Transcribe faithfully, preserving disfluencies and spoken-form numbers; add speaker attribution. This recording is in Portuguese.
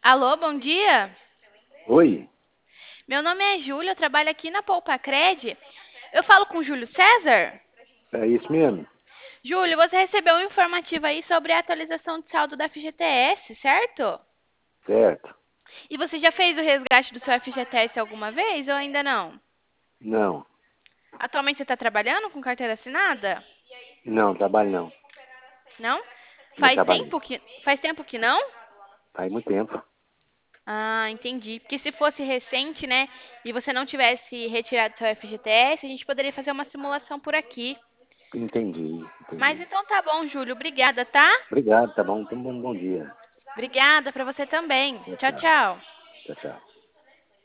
Speaker 1: Alô, bom dia.
Speaker 2: Oi,
Speaker 1: Meu nome é Júlia, eu trabalho aqui na Poupa Cred. Eu falo com o Júlio César?
Speaker 2: é isso mesmo?
Speaker 1: Júlio, você recebeu um informativo aí sobre a atualização de saldo da F G T S, certo?
Speaker 2: Certo?
Speaker 1: E você já fez o resgate do seu F G T S alguma vez ou ainda não?
Speaker 2: Não,
Speaker 1: Atualmente você está trabalhando com carteira assinada?
Speaker 2: não, trabalho não.
Speaker 1: Não?
Speaker 2: Não
Speaker 1: Faz
Speaker 2: trabalho.
Speaker 1: tempo que, faz tempo que não?
Speaker 2: Faz muito tempo.
Speaker 1: Ah, entendi. Porque se fosse recente, né, e você não tivesse retirado seu F G T S, a gente poderia fazer uma simulação por aqui.
Speaker 2: Entendi,
Speaker 1: Mas
Speaker 2: entendi.
Speaker 1: então tá bom, Júlio. Obrigada, tá?
Speaker 2: Obrigado, tá bom? Então, bom, bom dia.
Speaker 1: Obrigada para você também.
Speaker 2: Tchau,
Speaker 1: Tchau,
Speaker 2: tchau.
Speaker 1: tchau.
Speaker 2: Tchau, tchau.